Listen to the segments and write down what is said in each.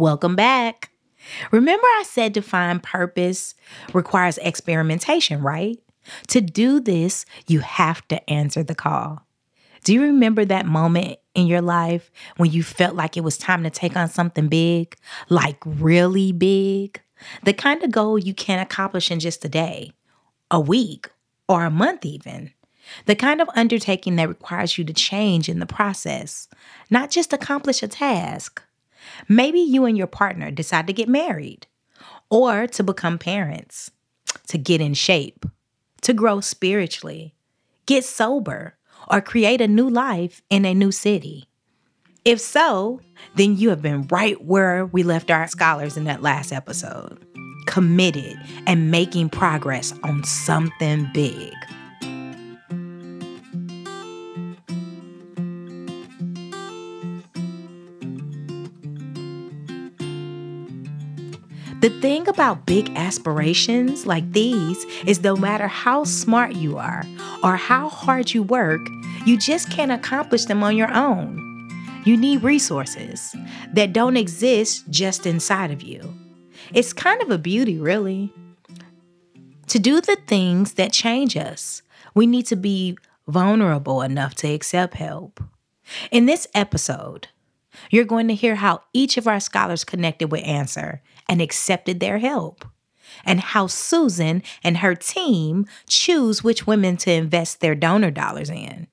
Welcome back. Remember I said to find purpose requires experimentation, right? To do this, you have to answer the call. Do you remember that moment in your life when you felt like it was time to take on something big, like really big? The kind of goal you can't accomplish in just a day, a week, or a month even. The kind of undertaking that requires you to change in the process, not just accomplish a task. Maybe you and your partner decide to get married, or to become parents, to get in shape, to grow spiritually, get sober, or create a new life in a new city. If so, then you have been right where we left our scholars in that last episode, committed and making progress on something big. The thing about big aspirations like these is no matter how smart you are or how hard you work, you just can't accomplish them on your own. You need resources that don't exist just inside of you. It's kind of a beauty, really. To do the things that change us, we need to be vulnerable enough to accept help. In this episode, you're going to hear how each of our scholars connected with Answer and accepted their help, and how Susan and her team choose which women to invest their donor dollars in.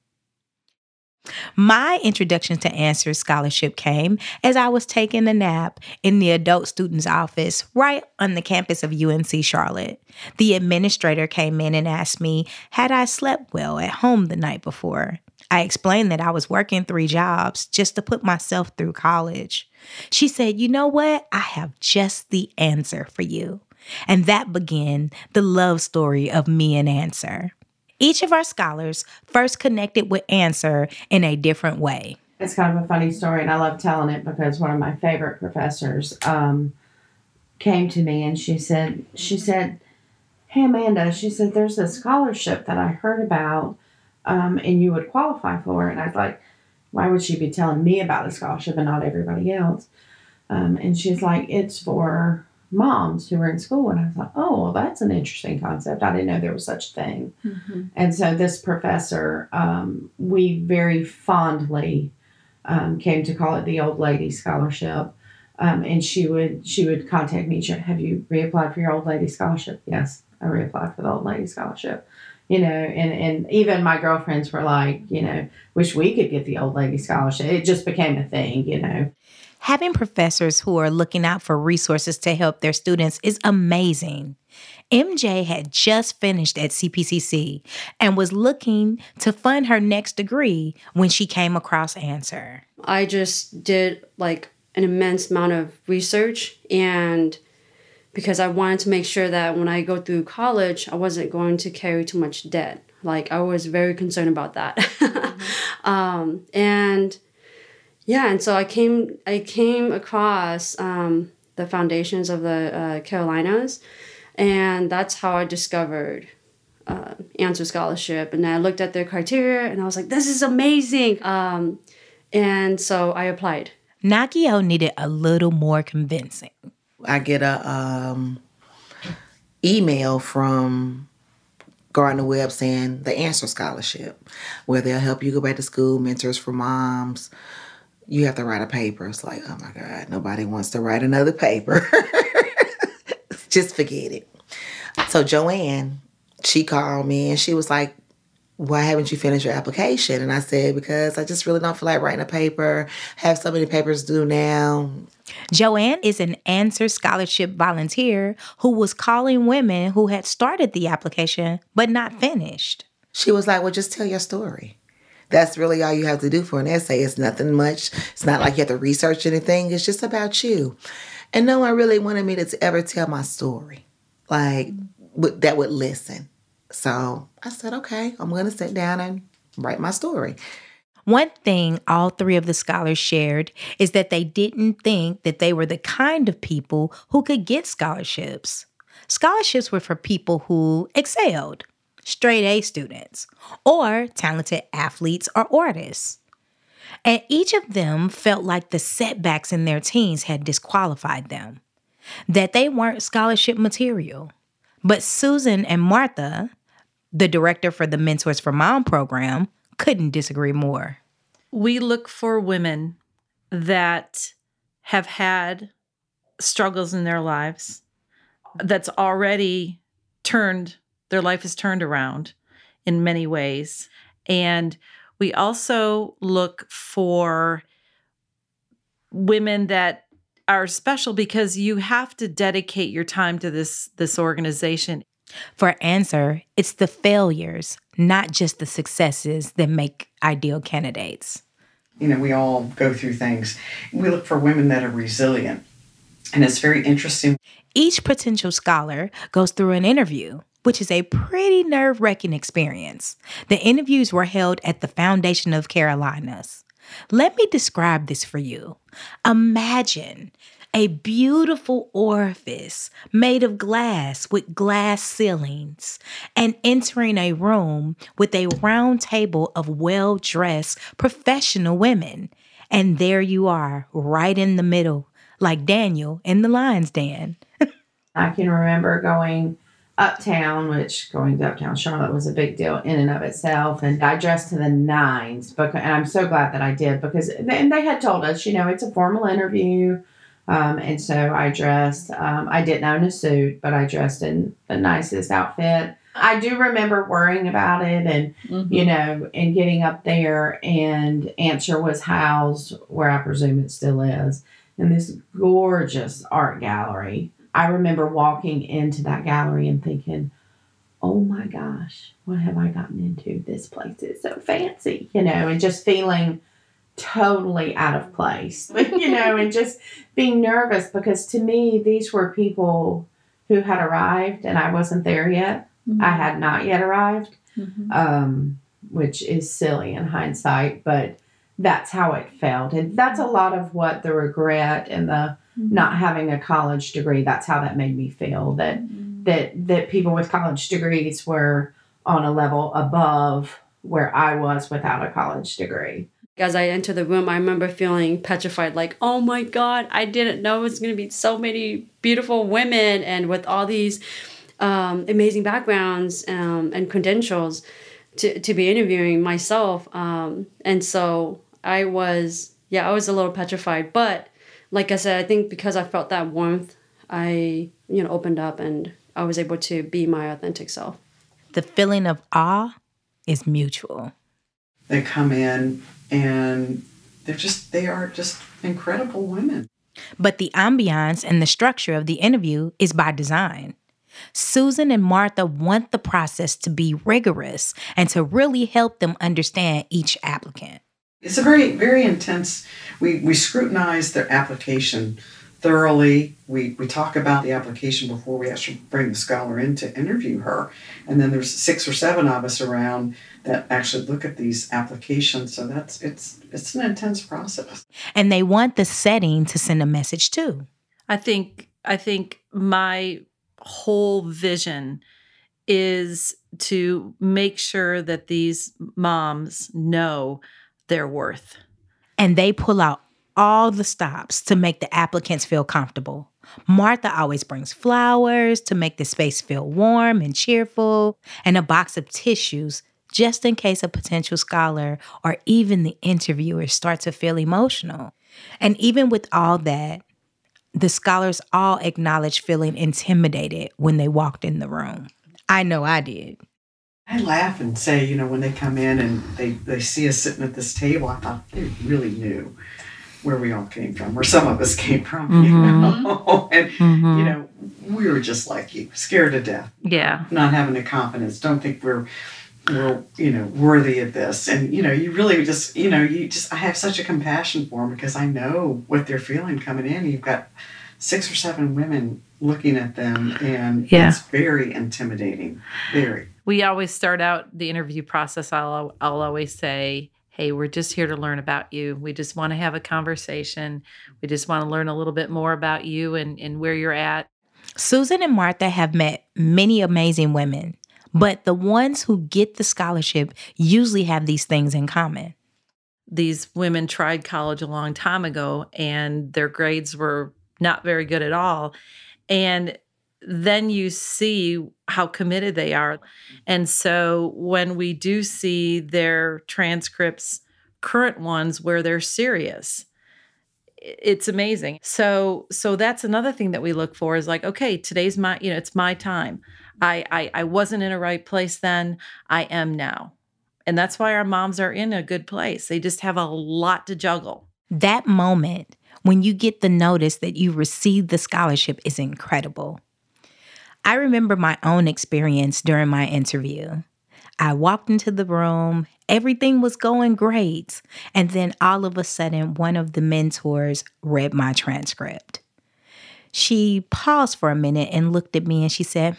My introduction to Answer Scholarship came as I was taking a nap in the adult student's office right on the campus of UNC Charlotte. The administrator came in and asked me, had I slept well at home the night before? I explained that I was working 3 jobs just to put myself through college. She said, you know what? I have just the answer for you. And that began the love story of me and Answer. Each of our scholars first connected with Answer in a different way. It's kind of a funny story, and I love telling it because one of my favorite professors came to me and she said, hey, Amanda, she said, there's a scholarship that I heard about and you would qualify for it. And I was like, why would she be telling me about a scholarship and not everybody else? And she's like, it's for moms who are in school. And I thought, oh, well, that's an interesting concept. I didn't know there was such a thing. Mm-hmm. And so this professor, we very fondly came to call it the Old Lady Scholarship. And she would contact me. Have you reapplied for your Old Lady Scholarship? Yes, I reapplied for the Old Lady Scholarship. You know, and even my girlfriends were like, you know, wish we could get the Old Lady Scholarship. It just became a thing, you know. Having professors who are looking out for resources to help their students is amazing. MJ had just finished at CPCC and was looking to fund her next degree when she came across Answer. I just did like an immense amount of research, and because I wanted to make sure that when I go through college, I wasn't going to carry too much debt. Like, I was very concerned about that. Mm-hmm. And so I came across the foundations of the Carolinas, and that's how I discovered Answer Scholarship. And I looked at their criteria, and I was like, this is amazing. And so I applied. Nakio needed a little more convincing. I get a email from Gardner Webb saying the Answer Scholarship, where they'll help you go back to school, mentors for moms. You have to write a paper. It's like, oh my God, nobody wants to write another paper. Just forget it. So Joanne, she called me and she was like, why haven't you finished your application? And I said, because I just really don't feel like writing a paper. Have so many papers to do now. Joanne is an Answer Scholarship volunteer who was calling women who had started the application but not finished. She was like, well, just tell your story. That's really all you have to do for an essay. It's nothing much. It's not like you have to research anything. It's just about you. And no one really wanted me to ever tell my story, like that would listen. So I said, okay, I'm going to sit down and write my story. One thing all 3 of the scholars shared is that they didn't think that they were the kind of people who could get scholarships. Scholarships were for people who excelled, straight A students, or talented athletes or artists. And each of them felt like the setbacks in their teens had disqualified them, that they weren't scholarship material. But Susan and Martha, the director for the Mentors for Mom program, couldn't disagree more. We look for women that have had struggles in their lives, that's already their life is turned around in many ways. And we also look for women that are special because you have to dedicate your time to this organization. For answer, it's the failures, not just the successes, that make ideal candidates. We all go through things. We look for women that are resilient. And it's very interesting. Each potential scholar goes through an interview, which is a pretty nerve-wracking experience. The interviews were held at the Foundation of Carolinas. Let me describe this for you. Imagine a beautiful orifice made of glass with glass ceilings and entering a room with a round table of well-dressed professional women. And there you are, right in the middle, like Daniel in the Lion's Den. I can remember going uptown, which going to uptown Charlotte was a big deal in and of itself. And I dressed to the nines, and I'm so glad that I did because they had told us, it's a formal interview. And so I dressed, I didn't own a suit, but I dressed in the nicest outfit. I do remember worrying about it and, and getting up there, and Answer was housed where I presume it still is, in this gorgeous art gallery. I remember walking into that gallery and thinking, oh my gosh, what have I gotten into? This place is so fancy, and just feeling totally out of place, and just being nervous because to me, these were people who had arrived and I wasn't there yet. Mm-hmm. I had not yet arrived, which is silly in hindsight, but that's how it felt. And that's a lot of what the regret and the not having a college degree, that's how that made me feel, that people with college degrees were on a level above where I was without a college degree. As I entered the room, I remember feeling petrified, like, oh my God, I didn't know it was going to be so many beautiful women and with all these amazing backgrounds and credentials to be interviewing myself. And so I was a little petrified. But like I said, I think because I felt that warmth, I, opened up and I was able to be my authentic self. The feeling of awe is mutual. They come in and they are just incredible women. But the ambiance and the structure of the interview is by design. Susan and Martha want the process to be rigorous and to really help them understand each applicant. It's a very, very intense. We scrutinize their application thoroughly. We talk about the application before we actually bring the scholar in to interview her. And then there's 6 or 7 of us around that actually look at these applications. So it's an intense process. And they want the setting to send a message too. I think my whole vision is to make sure that these moms know their worth. And they pull out all the stops to make the applicants feel comfortable. Martha always brings flowers to make the space feel warm and cheerful, and a box of tissues just in case a potential scholar or even the interviewer start to feel emotional. And even with all that, the scholars all acknowledge feeling intimidated when they walked in the room. I know I did. I laugh and say, when they come in and they see us sitting at this table, I thought they really knew where we all came from, where some of us came from, And, we were just like you, scared to death. Yeah. Not having the confidence, don't think we're worthy of this. And, you really just, I have such a compassion for them because I know what they're feeling coming in. You've got 6 or 7 women looking at them, and it's very intimidating. Very. We always start out the interview process. I'll always say, hey, we're just here to learn about you. We just want to have a conversation. We just want to learn a little bit more about you and where you're at. Susan and Martha have met many amazing women, but the ones who get the scholarship usually have these things in common. these women tried college a long time ago and their grades were not very good at all. And then you see how committed they are. And so when we do see their transcripts, current ones where they're serious, it's amazing. So that's another thing that we look for is like, okay, today's my, it's my time. I wasn't in a right place then. I am now. And that's why our moms are in a good place. They just have a lot to juggle. That moment when you get the notice that you received the scholarship is incredible. I remember my own experience during my interview. I walked into the room, everything was going great, and then all of a sudden, one of the mentors read my transcript. She paused for a minute and looked at me and she said,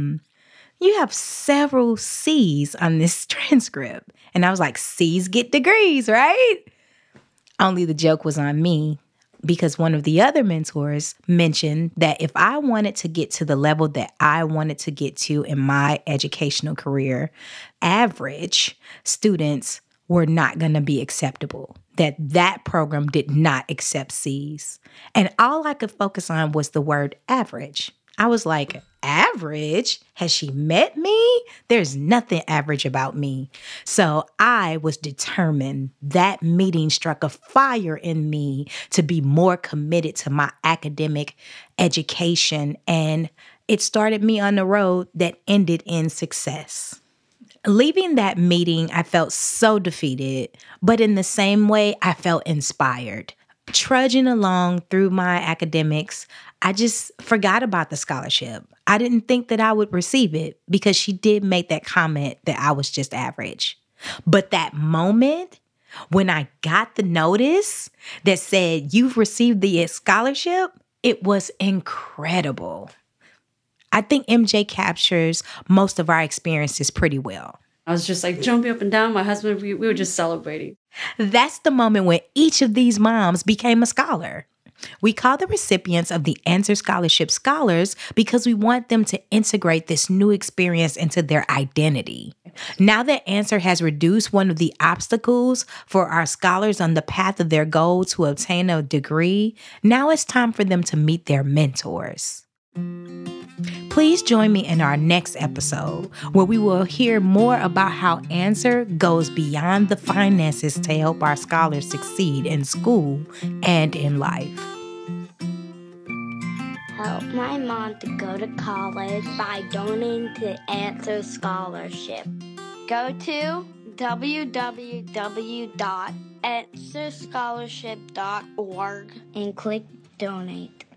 you have several C's on this transcript. And I was like, C's get degrees, right? Only the joke was on me because one of the other mentors mentioned that if I wanted to get to the level that I wanted to get to in my educational career, average students were not going to be acceptable, that program did not accept C's. And all I could focus on was the word average. I was like, average? Has she met me? There's nothing average about me. So I was determined. That meeting struck a fire in me to be more committed to my academic education. And it started me on the road that ended in success. Leaving that meeting, I felt so defeated, but in the same way, I felt inspired. Trudging along through my academics, I just forgot about the scholarship. I didn't think that I would receive it because she did make that comment that I was just average. But that moment when I got the notice that said, you've received the scholarship, it was incredible. I think MJ captures most of our experiences pretty well. I was just like jumping up and down. My husband, we were just celebrating. That's the moment when each of these moms became a scholar. We call the recipients of the Answer Scholarship scholars because we want them to integrate this new experience into their identity. Now that Answer has reduced one of the obstacles for our scholars on the path of their goal to obtain a degree, now it's time for them to meet their mentors. Please join me in our next episode where we will hear more about how Answer goes beyond the finances to help our scholars succeed in school and in life. Help my mom to go to college by donating to Answer Scholarship. Go to www.answerscholarship.org and click donate.